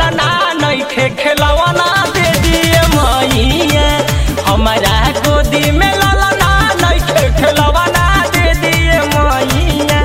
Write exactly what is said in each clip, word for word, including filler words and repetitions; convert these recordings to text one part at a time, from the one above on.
लालना नइखे खेलवाना दे दिए मैया। हमारा गोदी में लालना नइखे खेलवाना दे दिए मैया।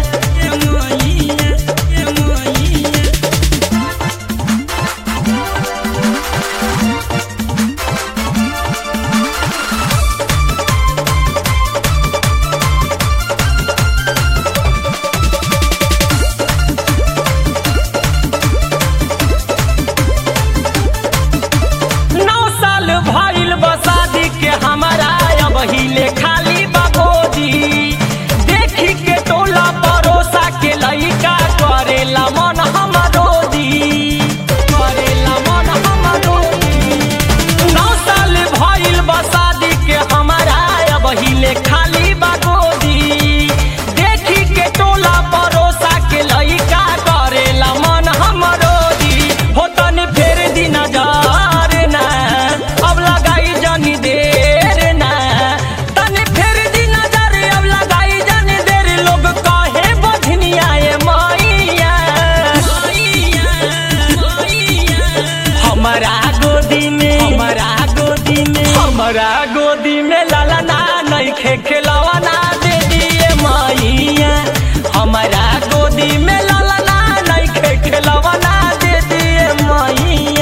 भइल बसादी के हमारा अब हिले खाली बाबोजी। देखी के टोला परोसा के लइका करेला मन हमरो दी, करेला मन हमरो दी। नौ साल भइल बसादी के हमारा अब हिले खाली बाबोजी। देखी के टोला परोसा के लइका करेला मन हमरो दी। हो तनी फेर दी नजर ना, अब लगाई जानी देर ना। तनी फेर दी नजर अब लगाई जानी देर। लोग कहे बझनिया ए मैया। हमारा गोदी में हमारा गोदी में हमारा गोदी में लालना नइखे खेलवाना दे दिए मैया। हमारा गोदी में लालना नइखे खेलवाना दे दिए मैया।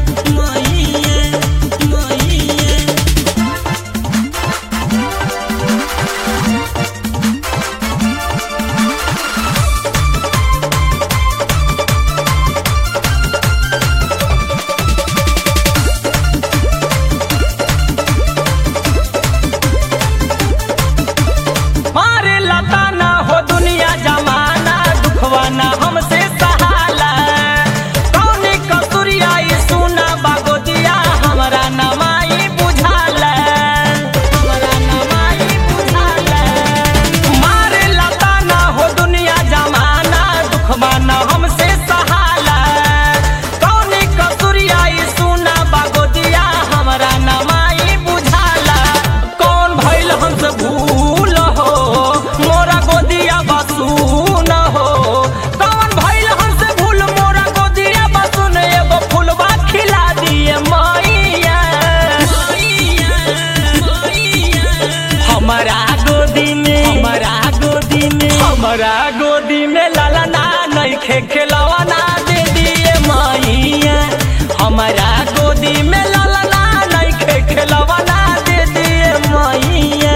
मारे लता ना हो दुनिया जमाना, दुखवा ना हमसे सहाला। कौनी कसुरिया ई सुना बागोदिया, हमरा नमाई बुझाला, हमरा नमाई बुझाला। मारे लता ना हो दुनिया जमाना, दुखवा ना हमसे सहाला। कौनी कसुरिया ई सुना बागोदिया, हमरा नमाई बुझाला। कौन भइल हमसे भूल हो, मोरा गोदिया बसून हो। कौन भइल हमसे भूल, मोरा गोदिया बसून। एगो फूलबा खिला दिए मैया। हमारा गोदी में हमारा गोदी में हमारा गोदी में लालना नइखे खेलवाना दे दिए मैया। हमारा गोदी में लालना नइखे खेलवाना दे दिए मैया।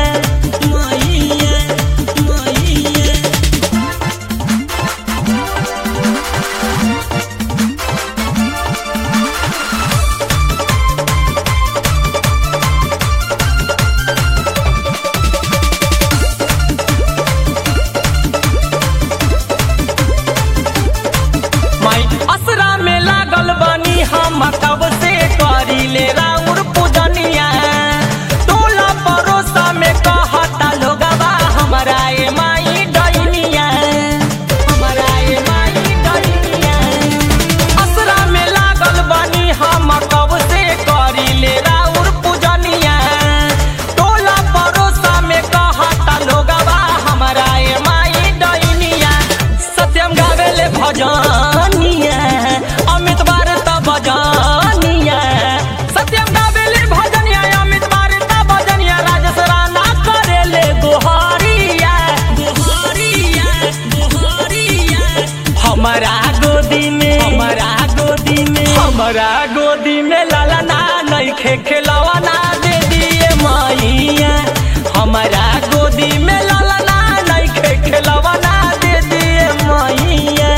असरा में लागल बानी हम कब से करी ले राउर पूजनिया। टोला परोसा में कहता लोगवा हमारा ए माई डैनिया, हमारा ए माई डैनिया। असरा में लागल बानी हम कब से करी ले राउर पूजनिया। टोला परोसा में कहता लोगवा हमारा ए माई डैनिया। सत्यम गावेले भजनिया, अमित बारता भजनिया। सत्यम गावेले भजनिया, अमित बारता भजनिया। राजेश राणा करेले गोहरिया, गोहरिया, गोहरिया। हमारा गोदी में हमारा गोदी में हमारा गोदी में लालना नइखे खेलवाना दे दिए मैया। हमारा गोदी में लालना नइखे खेलवाना दे दिए मैया।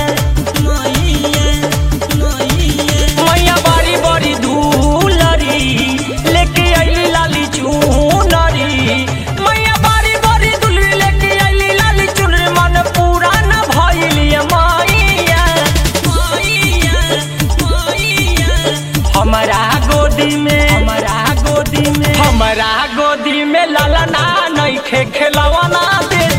मैया बारी बारी धूलरी लेके आइली लाली चुनरी। मैया बारी बारी धूलरी लेके आइली लाली चुनरी। मन पूरा न भइल मैया। हमारा गोदी में हमारा गोदी में हमारा गोदी में लालना नइखे खेलवाना दे